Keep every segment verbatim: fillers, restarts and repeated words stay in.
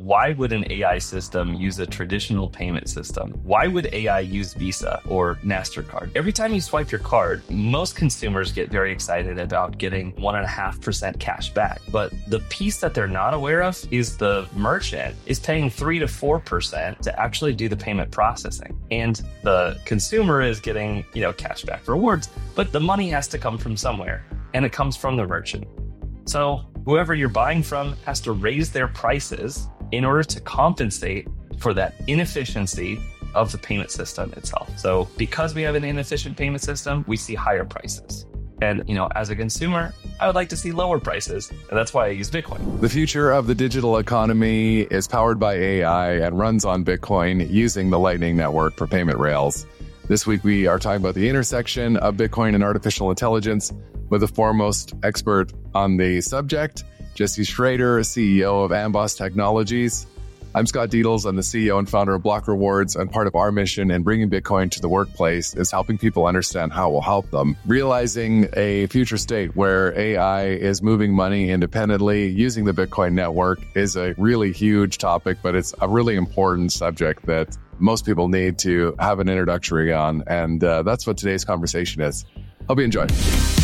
why would an A I system use a traditional payment system? Why would A I use Visa or MasterCard? Every time you swipe your card, most consumers get very excited about getting one and a half percent cash back. But the piece that they're not aware of is the merchant is paying three to four percent to actually do the payment processing. And the consumer is getting, you know, cash back rewards, but the money has to come from somewhere, and it comes from the merchant. So whoever you're buying from has to raise their prices in order to compensate for that inefficiency of the payment system itself. So because we have an inefficient payment system, we see higher prices. And, you know, as a consumer, I would like to see lower prices. And that's why I use Bitcoin. The future of the digital economy is powered by A I and runs on Bitcoin using the Lightning Network for payment rails. This week, we are talking about the intersection of Bitcoin and artificial intelligence with the foremost expert on the subject, Jesse Schrader, C E O of Amboss Technologies. I'm Scott Deedles. I'm the C E O and founder of Block Rewards, and part of our mission in bringing Bitcoin to the workplace is helping people understand how it will help them. Realizing a future state where A I is moving money independently using the Bitcoin network is a really huge topic, but it's a really important subject that most people need to have an introductory on, and uh, that's what today's conversation is. Hope you enjoy.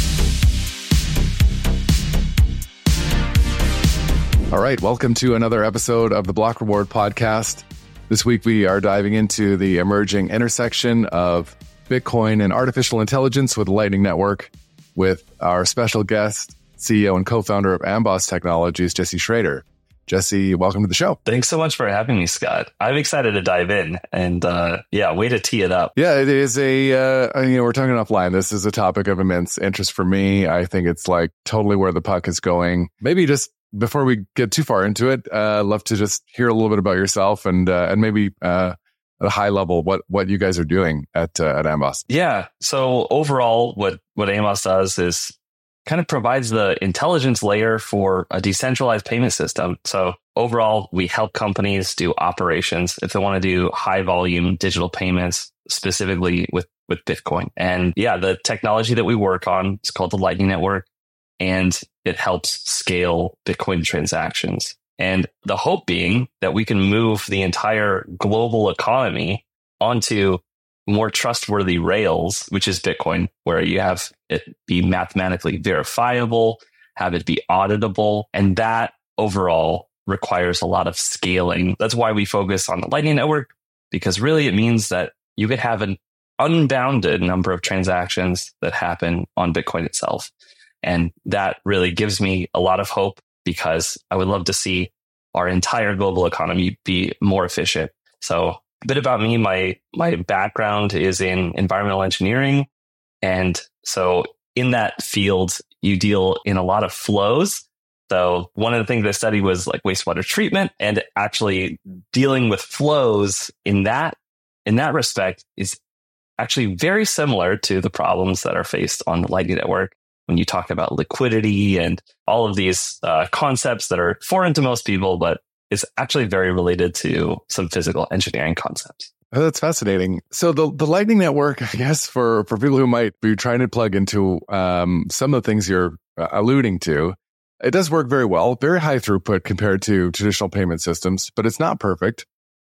All right, welcome to another episode of the Block Reward podcast. This week we are diving into the emerging intersection of Bitcoin and artificial intelligence with the Lightning Network with our special guest, C E O and co-founder of Amboss Technologies, Jesse Schrader. Jesse, welcome to the show. Thanks so much for having me, Scott. I'm excited to dive in and uh, yeah, way to tee it up. Yeah, it is a, uh, you know, we're talking offline. This is a topic of immense interest for me. I think it's like totally where the puck is going. Maybe just before we get too far into it, uh, I'd love to just hear a little bit about yourself and uh, and maybe uh, at a high level what what you guys are doing at uh, at Amboss. Yeah. So overall, what what Amboss does is kind of provides the intelligence layer for a decentralized payment system. So overall, we help companies do operations if they want to do high volume digital payments, specifically with with Bitcoin. And yeah, the technology that we work on is called the Lightning Network, and it helps scale Bitcoin transactions. And the hope being that we can move the entire global economy onto more trustworthy rails, which is Bitcoin, where you have it be mathematically verifiable, have it be auditable. And that overall requires a lot of scaling. That's why we focus on the Lightning Network, because really it means that you could have an unbounded number of transactions that happen on Bitcoin itself. And that really gives me a lot of hope, because I would love to see our entire global economy be more efficient. So a bit about me, my my background is in environmental engineering. And so in that field, you deal in a lot of flows. So one of the things I studied was like wastewater treatment, and actually dealing with flows in that in that respect is actually very similar to the problems that are faced on the Lightning Network. When you talk about liquidity and all of these uh, concepts that are foreign to most people, but it's actually very related to some physical engineering concepts. Oh, that's fascinating. So the, the Lightning Network, I guess, for, for people who might be trying to plug into um, some of the things you're alluding to, it does work very well, very high throughput compared to traditional payment systems, but it's not perfect.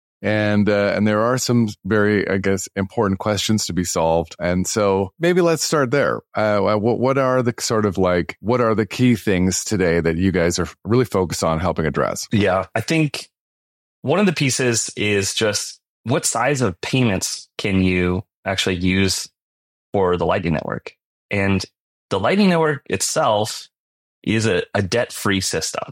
And uh, and there are some very, I guess, important questions to be solved. And so maybe let's start there. Uh, what, what are the sort of like, what are the key things today that you guys are really focused on helping address? Yeah, I think one of the pieces is just what size of payments can you actually use for the Lightning Network? And the Lightning Network itself is a, a debt-free system.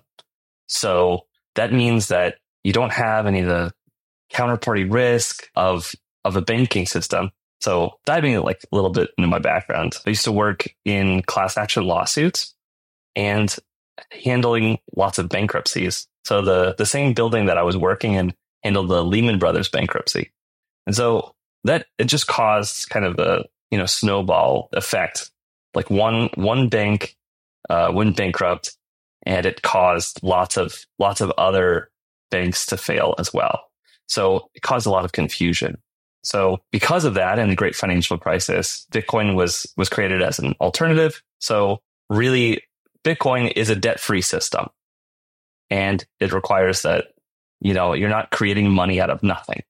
So that means that you don't have any of the counterparty risk of of a banking system. So diving like a little bit into my background, I used to work in class action lawsuits and handling lots of bankruptcies. So the the same building that I was working in handled the Lehman Brothers bankruptcy. And so that it just caused kind of a, you know, snowball effect. Like one one bank uh, went bankrupt, and it caused lots of lots of other banks to fail as well. So it caused a lot of confusion. So because of that and the great financial crisis, Bitcoin was was created as an alternative. So really, Bitcoin is a debt-free system, and it requires that you know, you're not creating money out of nothing.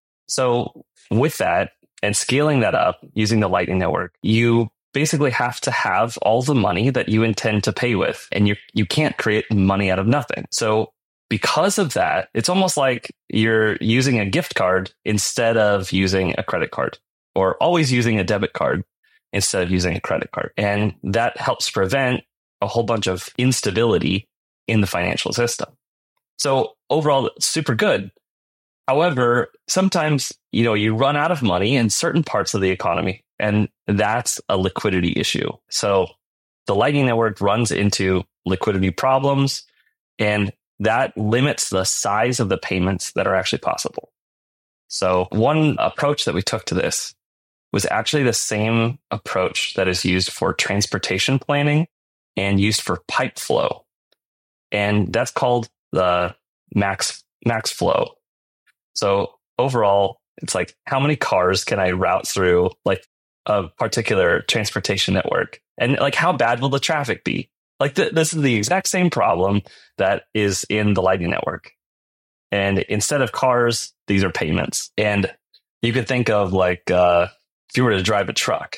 So with that and scaling that up using the Lightning Network, you basically have to have all the money that you intend to pay with, and you you can't create money out of nothing. So because of that, it's almost like you're using a gift card instead of using a credit card, or always using a debit card instead of using a credit card. And that helps prevent a whole bunch of instability in the financial system. So overall, it's super good. However, sometimes, you know, you run out of money in certain parts of the economy, and that's a liquidity issue. So the Lightning Network runs into liquidity problems, and that limits the size of the payments that are actually possible. So one approach that we took to this was actually the same approach that is used for transportation planning and used for pipe flow. And that's called the max max flow. So overall, it's like, how many cars can I route through like a particular transportation network? And like, how bad will the traffic be? Like th- this is the exact same problem that is in the Lightning Network. And instead of cars, these are payments. And you could think of like, uh, if you were to drive a truck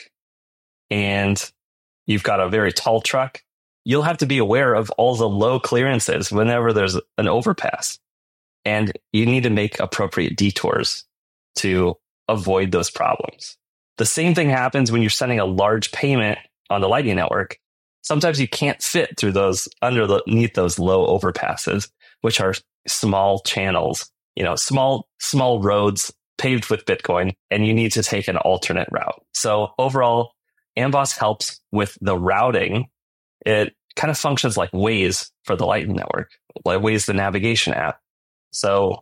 and you've got a very tall truck, you'll have to be aware of all the low clearances whenever there's an overpass. And you need to make appropriate detours to avoid those problems. The same thing happens when you're sending a large payment on the Lightning Network. Sometimes you can't fit through those underneath those low overpasses, which are small channels, you know, small, small roads paved with Bitcoin, and you need to take an alternate route. So overall, Amboss helps with the routing. It kind of functions like Waze for the Lightning Network, like Waze, the navigation app. So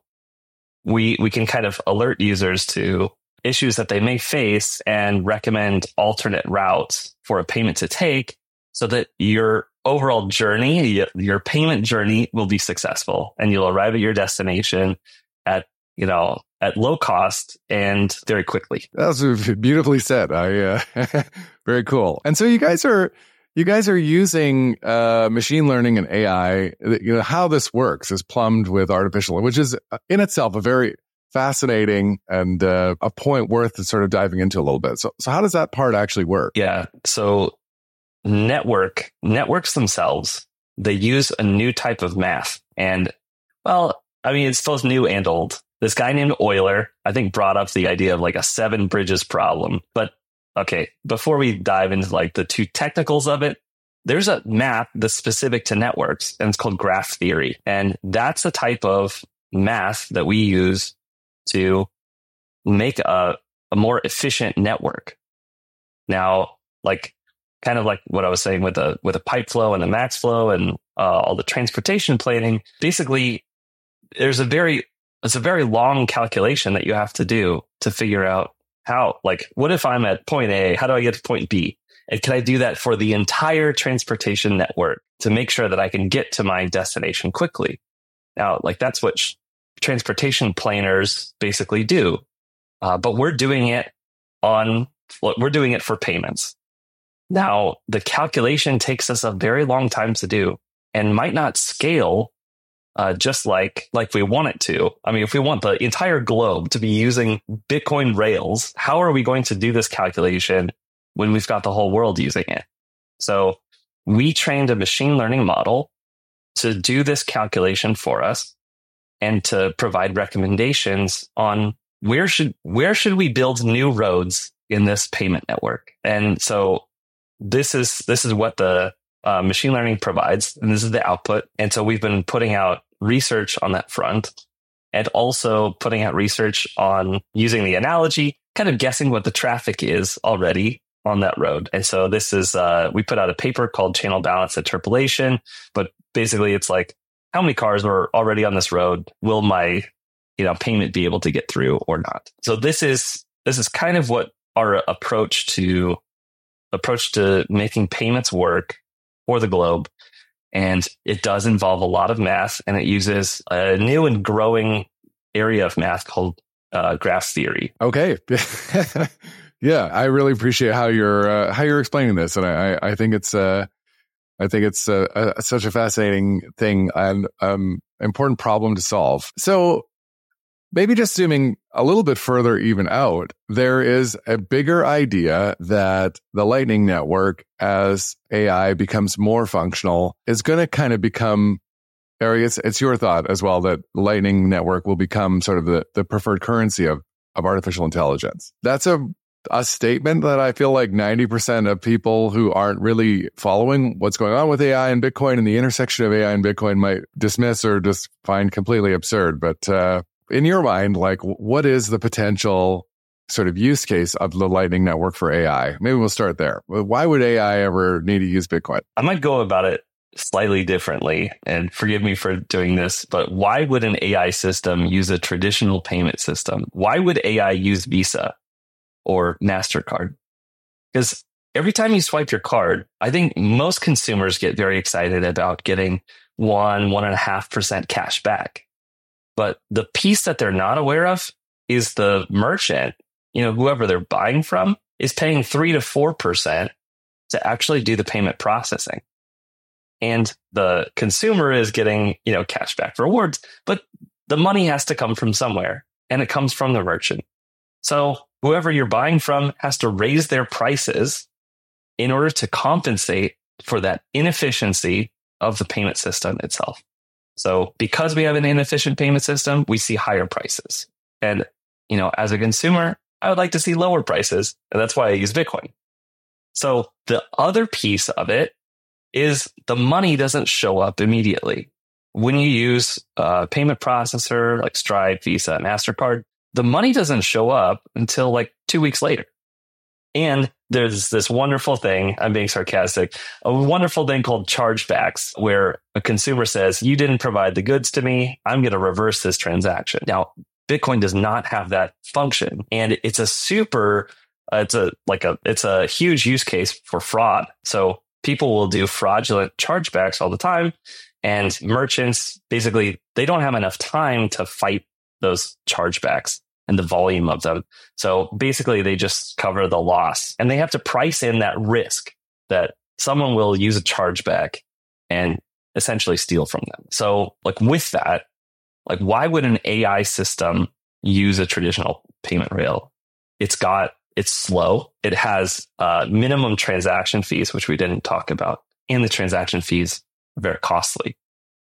we we can kind of alert users to issues that they may face and recommend alternate routes for a payment to take, so that your overall journey, your payment journey, will be successful, and you'll arrive at your destination at, you know, at low cost and very quickly. That was beautifully said. I uh, very cool. And so you guys are you guys are using uh, machine learning and A I. You know, how this works is plumbed with artificial, which is in itself a very fascinating and uh, a point worth sort of diving into a little bit. So, so how does that part actually work? Yeah. So network networks themselves, they use a new type of math. And well, I mean, it's both new and old. This guy named Euler, I think, brought up the idea of like a seven bridges problem. But okay, before we dive into like the two technicals of it, there's a math that's specific to networks, and it's called graph theory. And that's a type of math that we use to make a, a more efficient network. Now, like kind of like what I was saying with the with a pipe flow and the max flow and uh, all the transportation planning, basically, there's a very it's a very long calculation that you have to do to figure out how, like, what if I'm at point A? How do I get to point B? And can I do that for the entire transportation network to make sure that I can get to my destination quickly? Now, like, that's what sh- transportation planners basically do. Uh, but we're doing it on, we're doing it for payments. Now, the calculation takes us a very long time to do and might not scale uh, just like, like we want it to. I mean, if we want the entire globe to be using Bitcoin rails, how are we going to do this calculation when we've got the whole world using it? So we trained a machine learning model to do this calculation for us and to provide recommendations on where should where should we build new roads in this payment network. And so this is this is what the uh, machine learning provides, and this is the output. And so we've been putting out research on that front, and also putting out research on using the analogy, kind of guessing what the traffic is already on that road. And so this is, uh, we put out a paper called Channel Balance Interpolation, but basically it's like, how many cars are already on this road? Will my, you know, payment be able to get through or not? So this is, this is kind of what our approach to, approach to making payments work for the globe. And it does involve a lot of math, and it uses a new and growing area of math called uh, graph theory. Okay. Yeah, I really appreciate how you're uh, how you're explaining this, and I I think it's uh I think it's uh, uh, such a fascinating thing, and um important problem to solve. So maybe just zooming a little bit further even out, there is a bigger idea that the Lightning Network, as A I becomes more functional, is going to kind of become, Eric, it's, it's your thought as well, that the Lightning Network will become sort of the, the preferred currency of, of artificial intelligence. That's a a statement that I feel like ninety percent of people who aren't really following what's going on with A I and Bitcoin and the intersection of A I and Bitcoin might dismiss or just find completely absurd. But uh, in your mind, like, what is the potential sort of use case of the Lightning Network for A I? Maybe we'll start there. Why would A I ever need to use Bitcoin? I might go about it slightly differently, and forgive me for doing this, but why would an A I system use a traditional payment system? Why would A I use Visa or MasterCard? Because every time you swipe your card, I think most consumers get very excited about getting one, one and a half percent cash back. But the piece that they're not aware of is the merchant, you know, whoever they're buying from, is paying three to four percent to actually do the payment processing. And the consumer is getting, you know, cashback rewards, but the money has to come from somewhere, and it comes from the merchant. So whoever you're buying from has to raise their prices in order to compensate for that inefficiency of the payment system itself. So because we have an inefficient payment system, we see higher prices. And, you know, as a consumer, I would like to see lower prices. And that's why I use Bitcoin. So the other piece of it is the money doesn't show up immediately. When you use a payment processor like Stripe, Visa, MasterCard, the money doesn't show up until like two weeks later. And there's this wonderful thing, I'm being sarcastic, a wonderful thing called chargebacks, where a consumer says, you didn't provide the goods to me, I'm going to reverse this transaction. Now, Bitcoin does not have that function. And it's a super, uh, it's a like a, it's a huge use case for fraud. So people will do fraudulent chargebacks all the time. And merchants, basically, they don't have enough time to fight those chargebacks and the volume of them. So basically, they just cover the loss, and they have to price in that risk that someone will use a chargeback and essentially steal from them. So like with that, like why would an A I system use a traditional payment rail? It's got, it's slow. It has uh, minimum transaction fees, which we didn't talk about. And the transaction fees are very costly.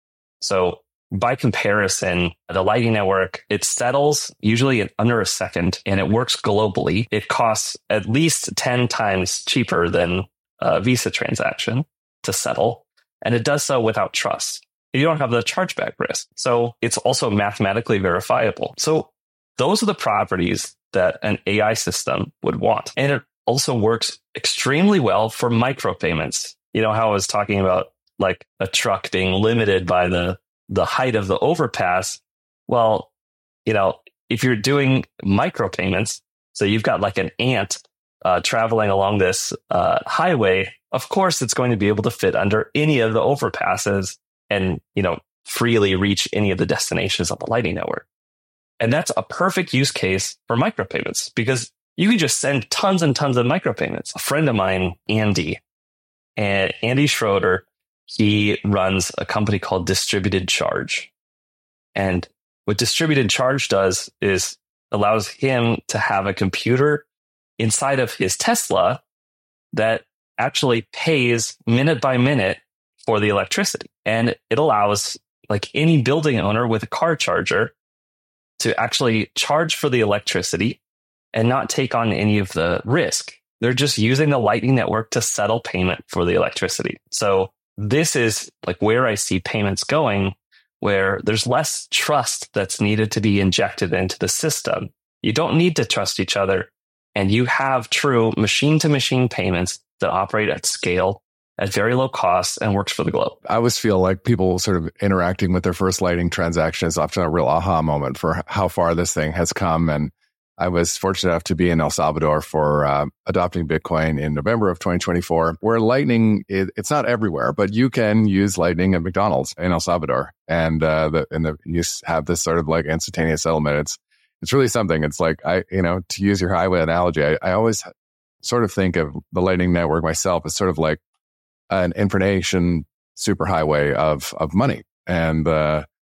So by comparison, the Lightning Network, it settles usually in under a second, and it works globally. It costs at least ten times cheaper than a Visa transaction to settle, and it does so without trust. You don't have the chargeback risk. So it's also mathematically verifiable. So those are the properties that an A I system would want. And it also works extremely well for micropayments. You know how I was talking about like a truck being limited by the the height of the overpass. Well, you know, if you're doing micropayments, so you've got like an ant uh, traveling along this uh, highway, of course, it's going to be able to fit under any of the overpasses and, you know, freely reach any of the destinations on the Lightning Network. And that's a perfect use case for micropayments because you can just send tons and tons of micropayments. A friend of mine, Andy, and Andy Schroeder, he runs a company called Distributed Charge. And what Distributed Charge does is allows him to have a computer inside of his Tesla that actually pays minute by minute for the electricity. And it allows like any building owner with a car charger to actually charge for the electricity and not take on any of the risk. They're just using the Lightning Network to settle payment for the electricity. So this is like where I see payments going, where there's less trust that's needed to be injected into the system. You don't need to trust each other, and you have true machine-to-machine payments that operate at scale at very low cost and works for the globe. I always feel like people sort of interacting with their first Lightning transaction is often a real aha moment for how far this thing has come. And I was fortunate enough to be in El Salvador for uh, adopting Bitcoin in November of twenty twenty-four, where Lightning, it, it's not everywhere, but you can use Lightning at McDonald's in El Salvador. And, uh, the, and the, you have this sort of like instantaneous settlement. It's, it's really something. It's like, I, you know, to use your highway analogy, I, I always sort of think of the Lightning Network myself as sort of like an information superhighway of, of money. And, uh,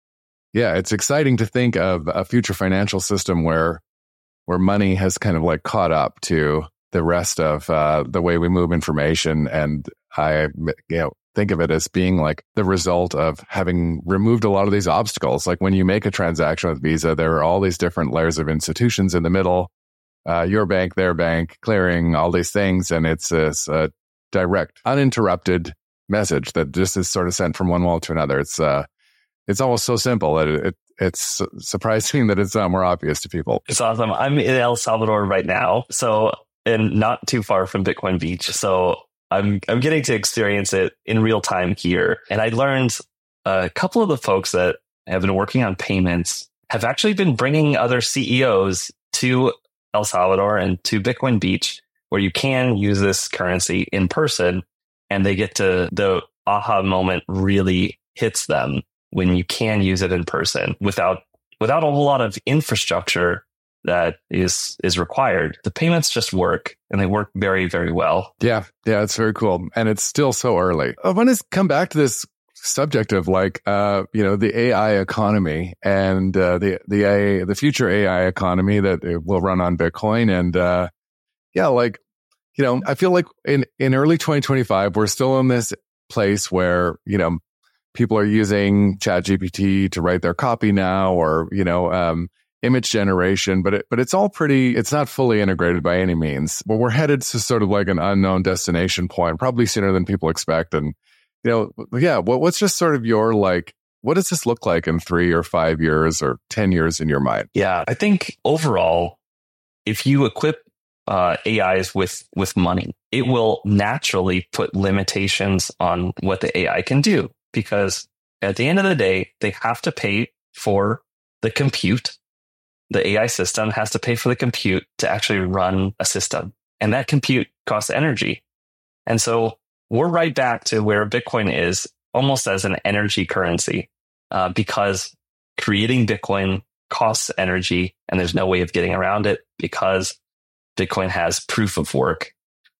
Yeah, it's exciting to think of a future financial system where where money has kind of like caught up to the rest of uh, the way we move information. And I you know, think of it as being like the result of having removed a lot of these obstacles. Like when you make a transaction with Visa, there are all these different layers of institutions in the middle, uh, your bank, their bank, clearing, all these things. And it's this uh, direct, uninterrupted message that just is sort of sent from one wall to another. It's uh, it's almost so simple that it, it it's surprising that it's not more obvious to people. It's awesome. I'm in El Salvador right now, so and not too far from Bitcoin Beach. So I'm I'm getting to experience it in real time here. And I learned a couple of the folks that have been working on payments have actually been bringing other C E Os to El Salvador and to Bitcoin Beach, where you can use this currency in person, and they get to, the aha moment really hits them when you can use it in person without without a whole lot of infrastructure that is is required. The payments just work, and they work very, very well. Yeah, yeah, it's very cool. And it's still so early. I want to come back to this subject of like, uh, you know, the A I economy and uh, the the A, the future A I economy that will run on Bitcoin. And uh, yeah, like, you know, I feel like in, in early twenty twenty-five, we're still in this place where, you know, people are using ChatGPT to write their copy now, or, you know, um, image generation, but it, but it's all pretty, it's not fully integrated by any means. But we're headed to sort of like an unknown destination point, probably sooner than people expect. And, you know, yeah, what, what's just sort of your like, what does this look like in three or five years or ten years in your mind? Yeah, I think overall, if you equip uh, A Is with, with money, it will naturally put limitations on what the A I can do, because at the end of the day, they have to pay for the compute. The A I system has to pay for the compute to actually run a system. And that compute costs energy. And so we're right back to where Bitcoin is almost as an energy currency, uh, because creating Bitcoin costs energy, and there's no way of getting around it because Bitcoin has proof of work.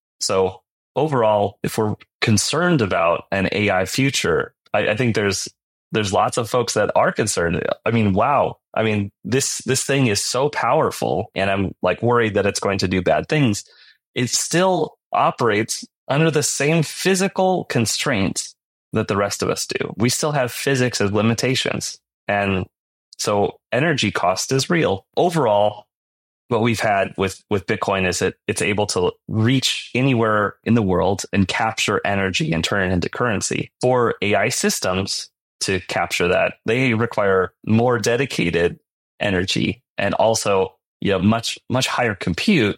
So overall, if we're concerned about an A I future, I, I think there's there's lots of folks that are concerned. I mean, wow. I mean, this this thing is so powerful, and I'm like worried that it's going to do bad things. It still operates under the same physical constraints that the rest of us do. We still have physics as limitations. And so energy cost is real. Overall, what we've had with, with Bitcoin is that it's able to reach anywhere in the world and capture energy and turn it into currency. For A I systems to capture that, they require more dedicated energy and also, you know, much, much higher compute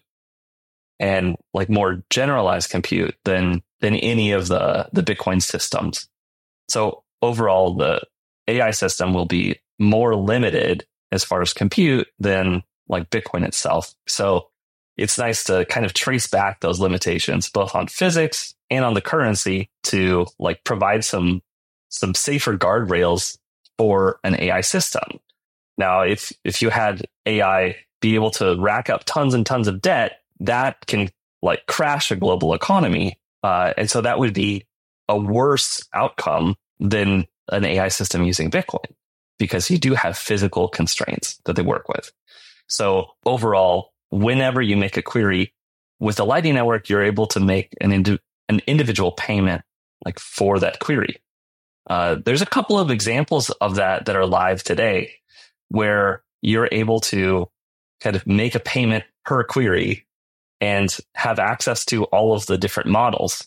and like more generalized compute than, than any of the, the Bitcoin systems. So overall, the A I system will be more limited as far as compute than like Bitcoin itself. So it's nice to kind of trace back those limitations, both on physics and on the currency, to like provide some some safer guardrails for an A I system. Now, if if you had A I be able to rack up tons and tons of debt, that can like crash a global economy. Uh, and so that would be a worse outcome than an A I system using Bitcoin, because you do have physical constraints that they work with. So overall, whenever you make a query with the Lightning Network, you're able to make an indi- an individual payment like for that query. Uh, there's a couple of examples of that that are live today, where you're able to kind of make a payment per query and have access to all of the different models.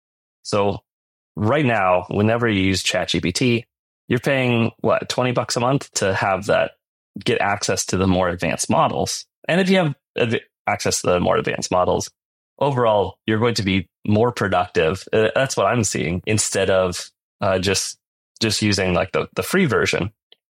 So right now, whenever you use ChatGPT, you're paying what, twenty bucks a month to have that, get access to the more advanced models. And if you have adv- access to the more advanced models, overall, you're going to be more productive. Uh, that's what I'm seeing, instead of uh, just just using like the, the free version.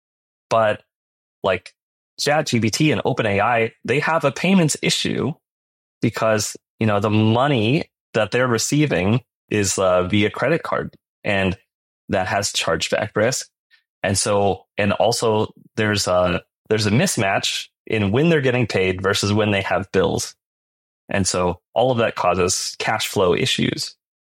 But like ChatGPT and OpenAI, they have a payments issue because, you know, the money that they're receiving is uh, via credit card, and that has chargeback risk. And so, and also there's a, there's a mismatch in when they're getting paid versus when they have bills. And so all of that causes cash flow issues.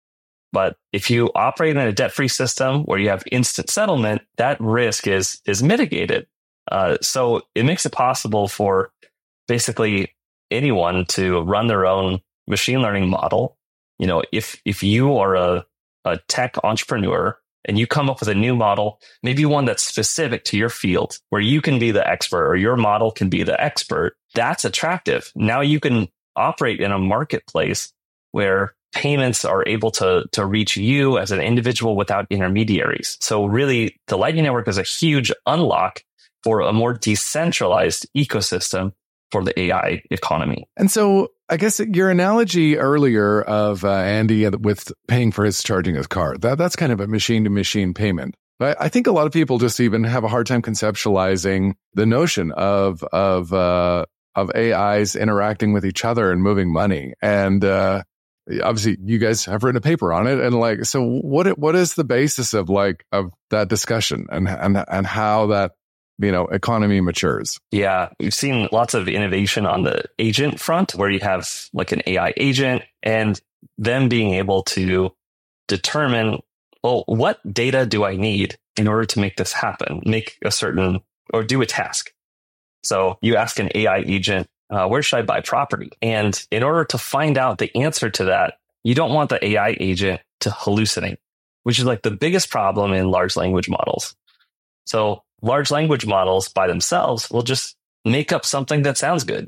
But if you operate in a debt-free system where you have instant settlement, that risk is is mitigated. Uh, so it makes it possible for basically anyone to run their own machine learning model. You know, if if you are a, a tech entrepreneur and you come up with a new model, maybe one that's specific to your field, where you can be the expert or your model can be the expert, that's attractive. Now you can operate in a marketplace where payments are able to, to reach you as an individual without intermediaries. So really, the Lightning Network is a huge unlock for a more decentralized ecosystem for the A I economy. And so I guess your analogy earlier of uh, Andy with paying for his charging his car, that, that's kind of a machine-to-machine payment. But I think a lot of people just even have a hard time conceptualizing the notion of of uh, of A Is interacting with each other and moving money. And uh, obviously, you guys have written a paper on it. And like, so what what is the basis of like of that discussion and and and how that, you know, economy matures? Yeah, we've seen lots of innovation on the agent front where you have like an A I agent and them being able to determine, well, what data do I need in order to make this happen, make a certain or do a task? So you ask an A I agent, uh, where should I buy property? And in order to find out the answer to that, you don't want the A I agent to hallucinate, which is like the biggest problem in large language models. So large language models by themselves will just make up something that sounds good.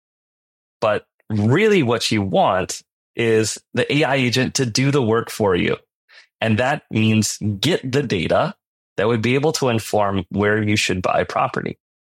But really what you want is the A I agent to do the work for you. And that means get the data that would be able to inform where you should buy property.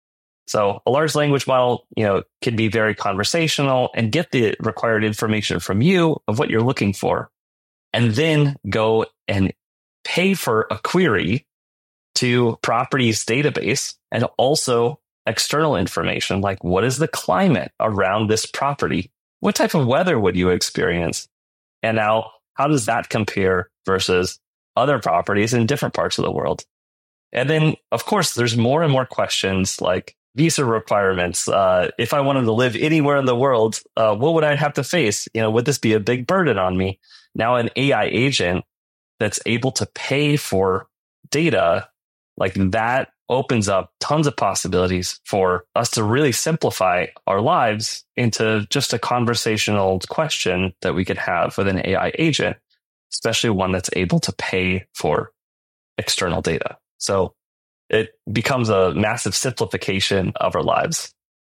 So a large language model, you know, can be very conversational and get the required information from you of what you're looking for, and then go and pay for a query to properties database and also external information like what is the climate around this property? What type of weather would you experience? And now how does that compare versus other properties in different parts of the world? And then, of course, there's more and more questions like visa requirements. Uh, if I wanted to live anywhere in the world, uh, what would I have to face? You know, would this be a big burden on me? Now, an A I agent that's able to pay for data like that opens up tons of possibilities for us to really simplify our lives into just a conversational question that we could have with an A I agent, especially one that's able to pay for external data. So it becomes a massive simplification of our lives.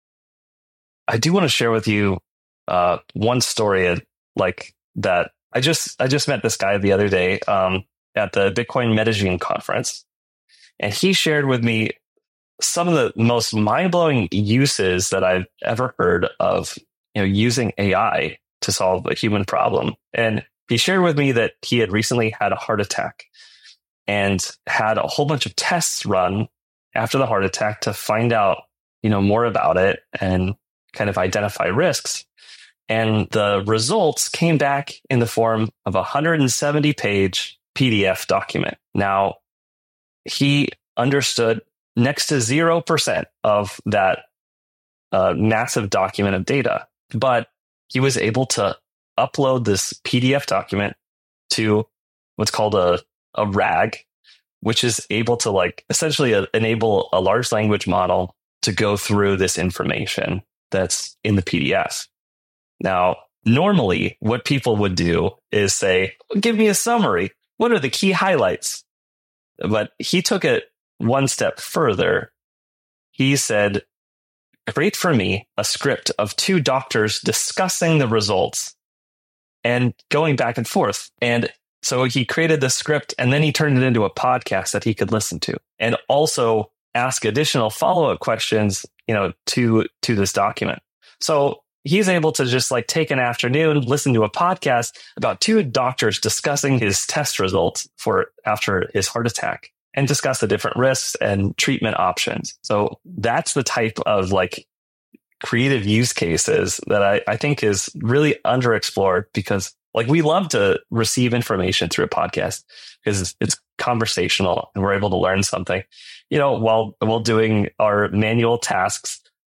I do want to share with you uh, one story like that. I just I just met this guy the other day um, at the Bitcoin Medellin conference. And he shared with me some of the most mind-blowing uses that I've ever heard of, you know, using A I to solve a human problem. And he shared with me that he had recently had a heart attack and had a whole bunch of tests run after the heart attack to find out, you know, more about it and kind of identify risks. And the results came back in the form of a one hundred seventy page P D F document. Now, he understood next to zero percent of that uh, massive document of data, but he was able to upload this P D F document to what's called a, a RAG, which is able to like essentially a, enable a large language model to go through this information that's in the P D F. Now, normally what people would do is say, give me a summary. What are the key highlights? But he took it one step further. He said, create for me a script of two doctors discussing the results and going back and forth. And so he created the script and then he turned it into a podcast that he could listen to and also ask additional follow-up questions, you know, to, to this document. So he's able to just like take an afternoon, listen to a podcast about two doctors discussing his test results for after his heart attack and discuss the different risks and treatment options. So that's the type of like creative use cases that I, I think is really underexplored because like we love to receive information through a podcast because it's, it's conversational and we're able to learn something, you know, while, while doing our manual tasks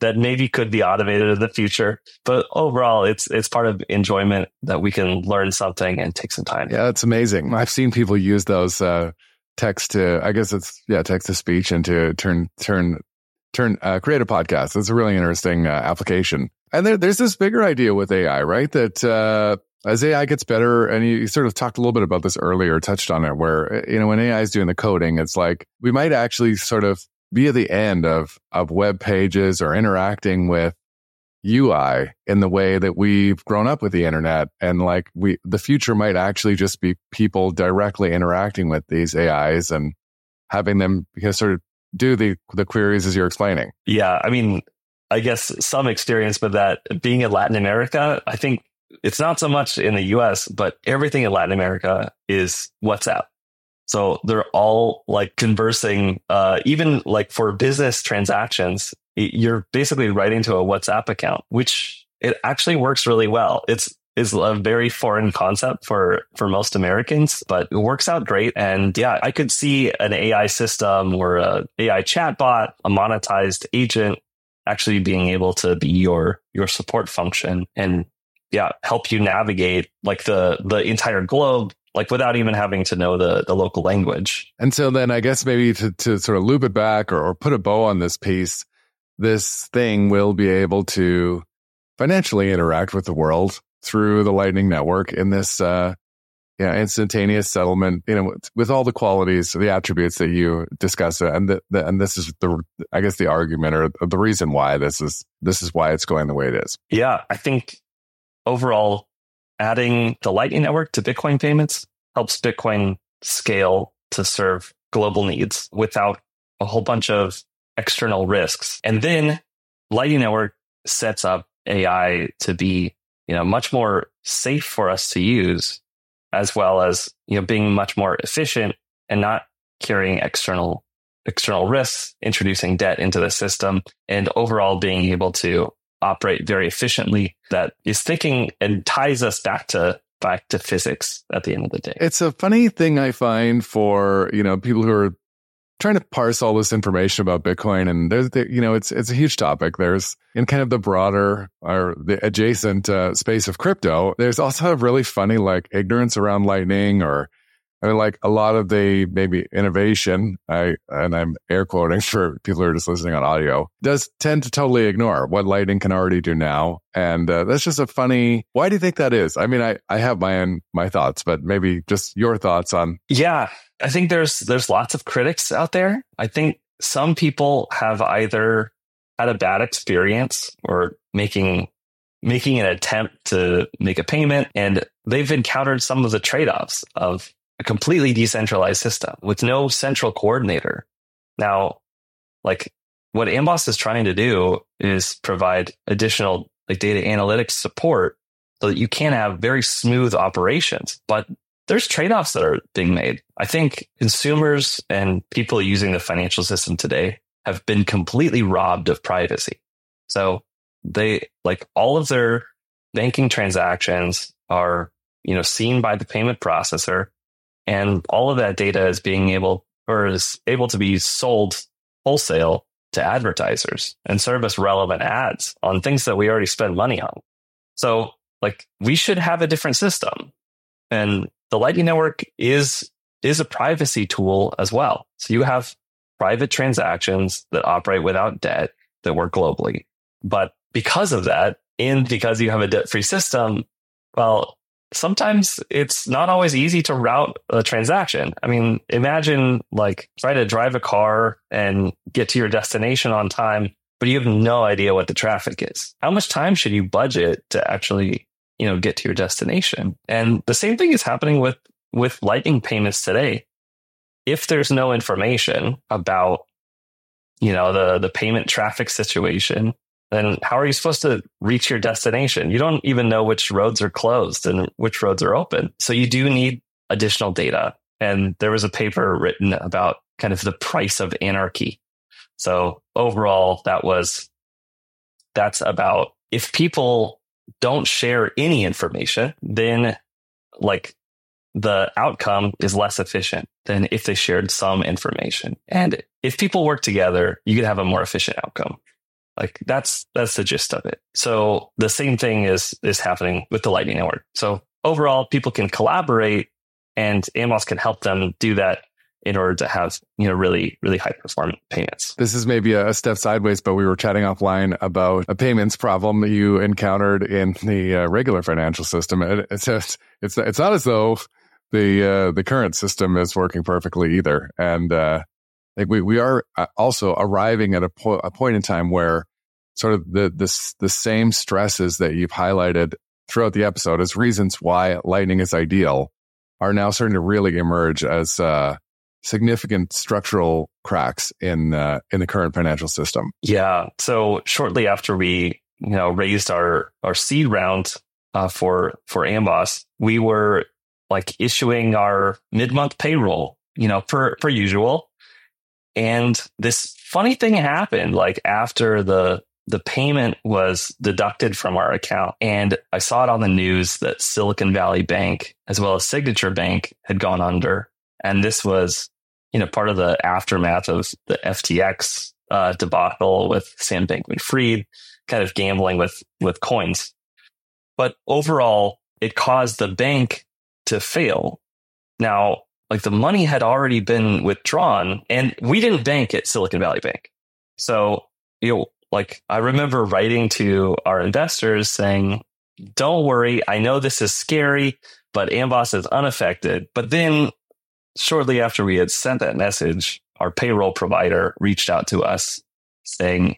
that maybe could be automated in the future. But overall, it's it's part of enjoyment that we can learn something and take some time. Yeah, it's amazing. I've seen people use those uh, text to, I guess it's, yeah, text to speech and to turn, turn, turn, uh, create a podcast. It's a really interesting uh, application. And there, there's this bigger idea with A I, right? That uh, as A I gets better, and you, you sort of talked a little bit about this earlier, touched on it, where, you know, when A I is doing the coding, it's like we might actually sort of be at the end of, of web pages or interacting with U I in the way that we've grown up with the internet. And like we, the future might actually just be people directly interacting with these A Is and having them because sort of do the, the queries as you're explaining. Yeah. I mean, I guess some experience with that being in Latin America, I think it's not so much in the U S, but everything in Latin America is WhatsApp. So they're all like conversing, uh, even like for business transactions, you're basically writing to a WhatsApp account, which it actually works really well. It's is a very foreign concept for, for most Americans, but it works out great. And yeah, I could see an A I system or a A I chatbot, a monetized agent actually being able to be your, your support function and yeah, help you navigate like the, the entire globe, like without even having to know the, the local language. And so then I guess maybe to, to sort of loop it back or, or put a bow on this piece, this thing will be able to financially interact with the world through the Lightning Network in this, uh, yeah, instantaneous settlement, you know, with, with all the qualities, the attributes that you discuss. And the, the, and this is the, I guess the argument or the reason why this is, this is why it's going the way it is. Yeah. I think overall adding the Lightning Network to Bitcoin payments helps Bitcoin scale to serve global needs without a whole bunch of external risks. And then Lightning Network sets up A I to be, you know, much more safe for us to use, as well as, you know, being much more efficient and not carrying external external risks, introducing debt into the system, and overall being able to operate very efficiently. That is thinking and ties us back to back to physics at the end of the day. It's a funny thing I find for, you know, people who are trying to parse all this information about Bitcoin, and there's, the, you know, it's it's a huge topic. There's in kind of the broader or the adjacent uh, space of crypto. There's also a really funny like ignorance around Lightning, or I mean, like a lot of the maybe innovation. I and I'm air quoting for people who are just listening on audio. Does tend to totally ignore what Lightning can already do now, and uh, that's just a funny. Why do you think that is? I mean, I I have my own my thoughts, but maybe just your thoughts on. Yeah. I think there's there's lots of critics out there. I think some people have either had a bad experience or making making an attempt to make a payment, and they've encountered some of the trade-offs of a completely decentralized system with no central coordinator. Now, like what Amboss is trying to do is provide additional like data analytics support so that you can have very smooth operations, but there's trade-offs that are being made. I think consumers and people using the financial system today have been completely robbed of privacy. So they like all of their banking transactions are, you know, seen by the payment processor, and all of that data is being able or is able to be sold wholesale to advertisers and serve as relevant ads on things that we already spend money on. So like we should have a different system. And the Lightning Network is is a privacy tool as well. So you have private transactions that operate without debt that work globally. But because of that, and because you have a debt-free system, well, sometimes it's not always easy to route a transaction. I mean, imagine like try to drive a car and get to your destination on time, but you have no idea what the traffic is. How much time should you budget to actually, you know, get to your destination? And the same thing is happening with, with Lightning payments today. If there's no information about, you know, the, the payment traffic situation, then how are you supposed to reach your destination? You don't even know which roads are closed and which roads are open. So you do need additional data. And there was a paper written about kind of the price of anarchy. So overall, that was, that's about if people don't share any information, then like the outcome is less efficient than if they shared some information. And if people work together, you could have a more efficient outcome. Like that's that's the gist of it. So the same thing is is happening with the Lightning Network. So overall, people can collaborate, and Amos can help them do that in order to have, you know, really, really high performant payments. This is maybe a step sideways, but we were chatting offline about a payments problem that you encountered in the uh, regular financial system. It's just, it's it's not as though the uh, the current system is working perfectly either. And uh, like we we are also arriving at a, po- a point in time where sort of the this the same stresses that you've highlighted throughout the episode as reasons why Lightning is ideal are now starting to really emerge as uh, significant structural cracks in uh, in the current financial system. Yeah. So shortly after we, you know, raised our our seed round uh, for for Amboss, we were like issuing our mid-month payroll, you know, per per usual. And this funny thing happened, like after the the payment was deducted from our account, and I saw it on the news that Silicon Valley Bank as well as Signature Bank had gone under, and this was, you know, part of the aftermath of the F T X uh, debacle with Sam Bankman-Fried, kind of gambling with with coins. But overall, it caused the bank to fail. Now, like the money had already been withdrawn, and we didn't bank at Silicon Valley Bank. So, you know, like I remember writing to our investors saying, don't worry, I know this is scary, but Amboss is unaffected. But then shortly after we had sent that message, our payroll provider reached out to us saying,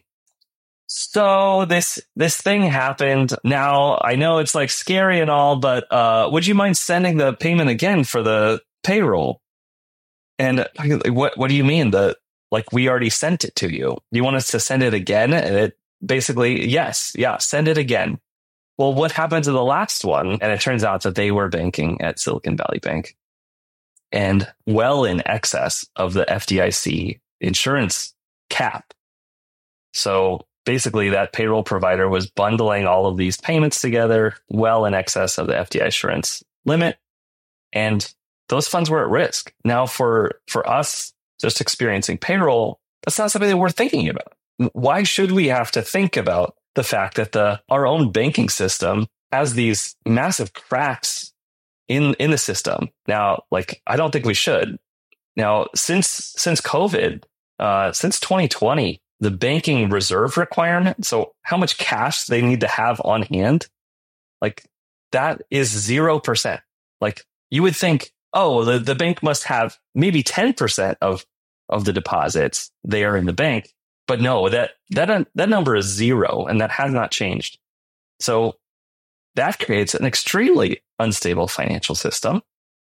so this this thing happened. Now, I know it's like scary and all, but uh, would you mind sending the payment again for the payroll? And what what do you mean? The like we already sent it to you. Do you want us to send it again? And it basically, yes, yeah, send it again. Well, what happened to the last one? And it turns out that they were banking at Silicon Valley Bank, and well in excess of the F D I C insurance cap. So basically, that payroll provider was bundling all of these payments together well in excess of the F D I C insurance limit, and those funds were at risk. Now, for for us just experiencing payroll, that's not something that we're thinking about. Why should we have to think about the fact that the our own banking system has these massive cracks in in the system? Now, like, I don't think we should. Now, since since COVID, uh, since twenty twenty, the banking reserve requirement, so how much cash they need to have on hand, like that is zero percent. Like you would think, oh, the, the bank must have maybe ten percent of, of the deposits there in the bank. But no, that, that, that number is zero, and that has not changed. So that creates an extremely unstable financial system.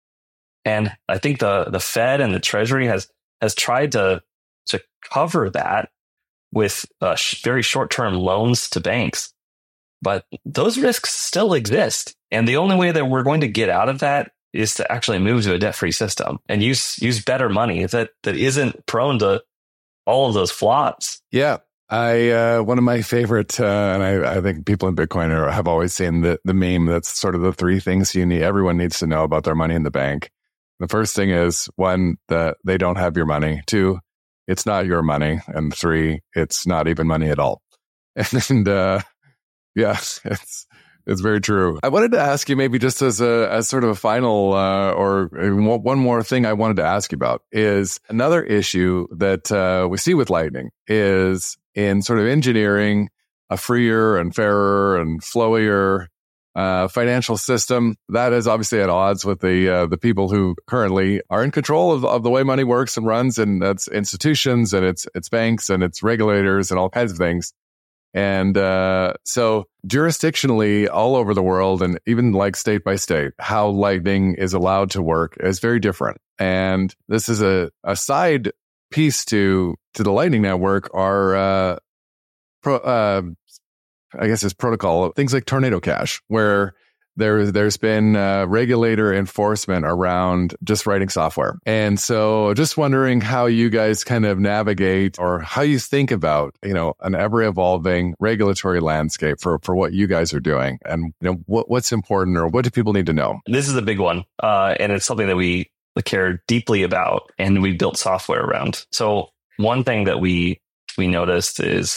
And I think the, the Fed and the Treasury has, has tried to, to cover that with uh, sh- very short-term loans to banks. But those risks still exist. And the only way that we're going to get out of that is to actually move to a debt-free system and use use better money that, that isn't prone to all of those flaws. Yeah. I uh, one of my favorite, uh, and I, I think people in Bitcoin are, have always seen the, the meme that's sort of the three things you need, everyone needs to know about their money in the bank. The first thing is, one, that they don't have your money. Two, it's not your money. And three, it's not even money at all. And uh, yeah, it's it's very true. I wanted to ask you maybe just as a as sort of a final uh, or one more thing I wanted to ask you about is another issue that uh, we see with Lightning is in sort of engineering a freer and fairer and flowier uh, financial system that is obviously at odds with the uh, the people who currently are in control of, of the way money works and runs, and that's institutions and it's it's banks and it's regulators and all kinds of things. And uh, so jurisdictionally all over the world, and even like state by state, how Lightning is allowed to work is very different. And this is a, a side piece to to the Lightning Network are, uh, pro, uh, I guess it's protocol, things like Tornado Cash, where there, there's been uh, regulator enforcement around just writing software. And so just wondering how you guys kind of navigate or how you think about, you know, an ever evolving regulatory landscape for, for what you guys are doing, and, you know, what, what's important or what do people need to know? This is a big one. Uh, and it's something that we care deeply about and we built software around. So one thing that we, we noticed is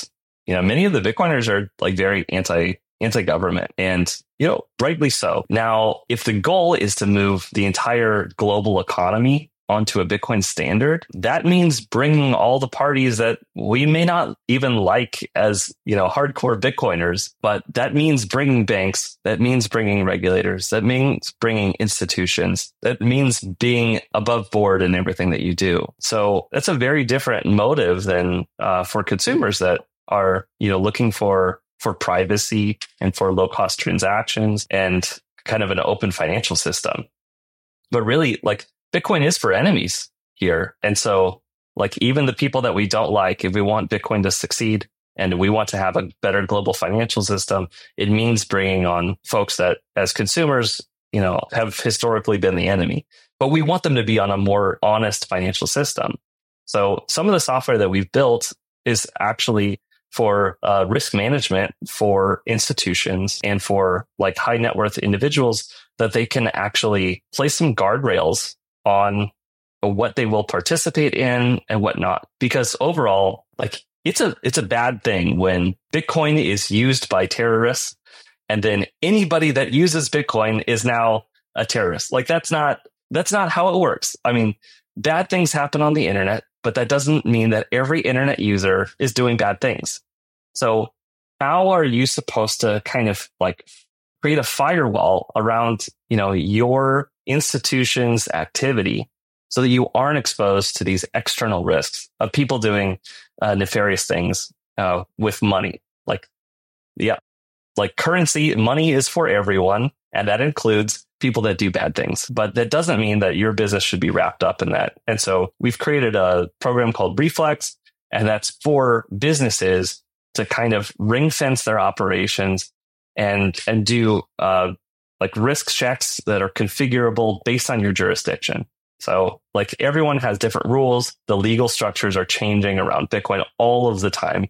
you know, many of the Bitcoiners are like very anti anti-government, and, you know, rightly so. Now, if the goal is to move the entire global economy onto a Bitcoin standard, that means bringing all the parties that we may not even like as, you know, hardcore Bitcoiners, but that means bringing banks, that means bringing regulators, that means bringing institutions, that means being above board in everything that you do. So that's a very different motive than uh, for consumers that are, you know, looking for for privacy and for low cost transactions and kind of an open financial system. But really, like, Bitcoin is for enemies here. And so, like, even the people that we don't like, if we want Bitcoin to succeed and we want to have a better global financial system, it means bringing on folks that as consumers, you know, have historically been the enemy. But we want them to be on a more honest financial system. So some of the software that we've built is actually for uh, risk management for institutions and for like high net worth individuals, that they can actually place some guardrails on what they will participate in and what not. Because overall, like, it's a it's a bad thing when Bitcoin is used by terrorists, and then anybody that uses Bitcoin is now a terrorist. Like, that's not that's not how it works. I mean, bad things happen on the internet, but that doesn't mean that every internet user is doing bad things. So how are you supposed to kind of like create a firewall around, you know, your institution's activity so that you aren't exposed to these external risks of people doing uh, nefarious things uh, with money? Like, yeah, like currency, money is for everyone, and that includes people that do bad things. But that doesn't mean that your business should be wrapped up in that. And so we've created a program called Reflex, and that's for businesses to kind of ring fence their operations and and do uh, like risk checks that are configurable based on your jurisdiction. So, like, everyone has different rules. The legal structures are changing around Bitcoin all of the time.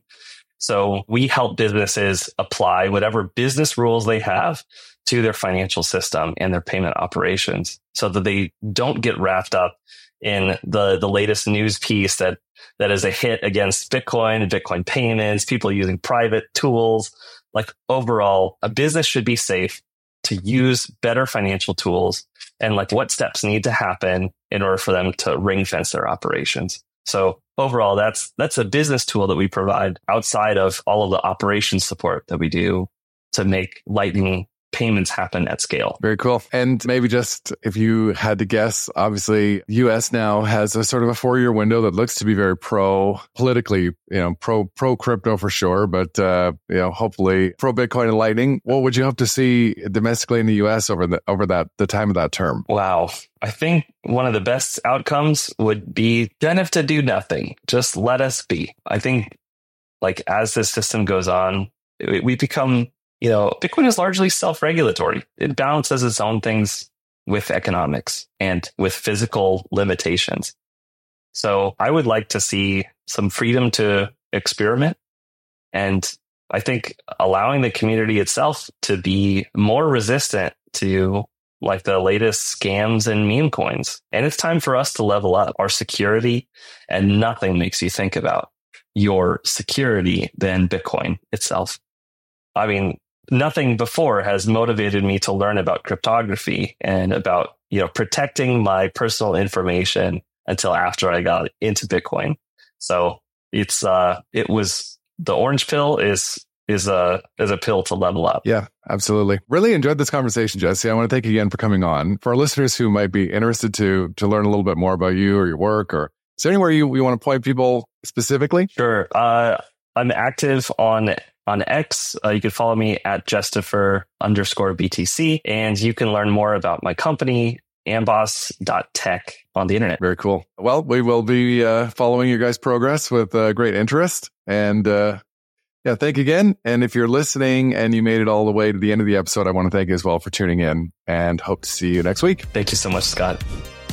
So we help businesses apply whatever business rules they have to their financial system and their payment operations so that they don't get wrapped up in the, the latest news piece that, that is a hit against Bitcoin and Bitcoin payments, people using private tools. Like, overall, a business should be safe to use better financial tools, and like what steps need to happen in order for them to ring fence their operations. So overall, that's that's a business tool that we provide outside of all of the operations support that we do to make Lightning payments happen at scale. Very cool. And maybe just if you had to guess, obviously U S now has a sort of a four-year window that looks to be very pro politically, you know, pro pro crypto for sure, but uh, you know, hopefully pro Bitcoin and Lightning. What would you hope to see domestically in the U S over the over that the time of that term? Wow. I think one of the best outcomes would be kind of to do nothing. Just let us be. I think, like, as this system goes on, we become, you know, Bitcoin is largely self-regulatory. It balances its own things with economics and with physical limitations. So I would like to see some freedom to experiment. And I think allowing the community itself to be more resistant to like the latest scams and meme coins. And it's time for us to level up our security, and nothing makes you think about your security than Bitcoin itself. I mean, nothing before has motivated me to learn about cryptography and about, you know, protecting my personal information until after I got into Bitcoin. So it's uh, it was the orange pill is is a is a pill to level up. Yeah, absolutely. Really enjoyed this conversation, Jesse. I want to thank you again for coming on. For our listeners who might be interested to to learn a little bit more about you or your work, or is there anywhere you, you want to point people specifically? Sure. Uh, I'm active on on X. Uh, you can follow me at Justifer underscore B T C, and you can learn more about my company, amboss dot tech, on the internet. Very cool. Well, we will be uh, following your guys' progress with uh, great interest. And uh, yeah, thank you again. And if you're listening and you made it all the way to the end of the episode, I want to thank you as well for tuning in, and hope to see you next week. Thank you so much, Scott.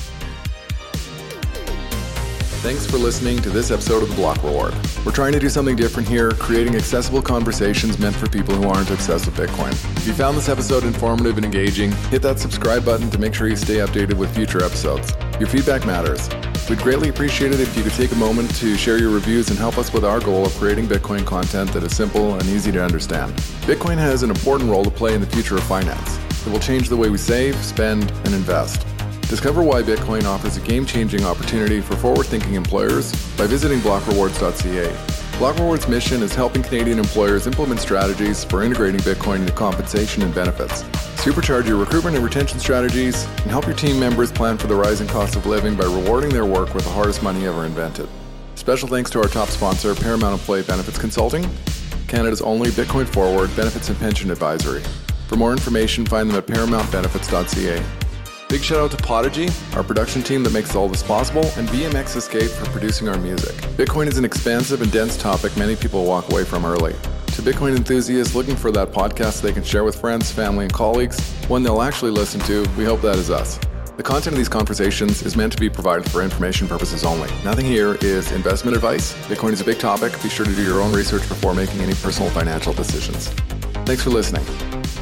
Thanks for listening to this episode of The Block Reward. We're trying to do something different here, creating accessible conversations meant for people who aren't obsessed with Bitcoin. If you found this episode informative and engaging, hit that subscribe button to make sure you stay updated with future episodes. Your feedback matters. We'd greatly appreciate it if you could take a moment to share your reviews and help us with our goal of creating Bitcoin content that is simple and easy to understand. Bitcoin has an important role to play in the future of finance. It will change the way we save, spend, and invest. Discover why Bitcoin offers a game-changing opportunity for forward-thinking employers by visiting block rewards dot c a. Block Rewards' mission is helping Canadian employers implement strategies for integrating Bitcoin into compensation and benefits. Supercharge your recruitment and retention strategies and help your team members plan for the rising cost of living by rewarding their work with the hardest money ever invented. Special thanks to our top sponsor, Paramount Employee Benefits Consulting, Canada's only Bitcoin forward benefits and pension advisory. For more information, find them at paramount benefits dot c a. Big shout out to Podigy, our production team that makes all this possible, and B M X Escape for producing our music. Bitcoin is an expansive and dense topic many people walk away from early. To Bitcoin enthusiasts looking for that podcast they can share with friends, family, and colleagues, one they'll actually listen to, we hope that is us. The content of these conversations is meant to be provided for information purposes only. Nothing here is investment advice. Bitcoin is a big topic. Be sure to do your own research before making any personal financial decisions. Thanks for listening.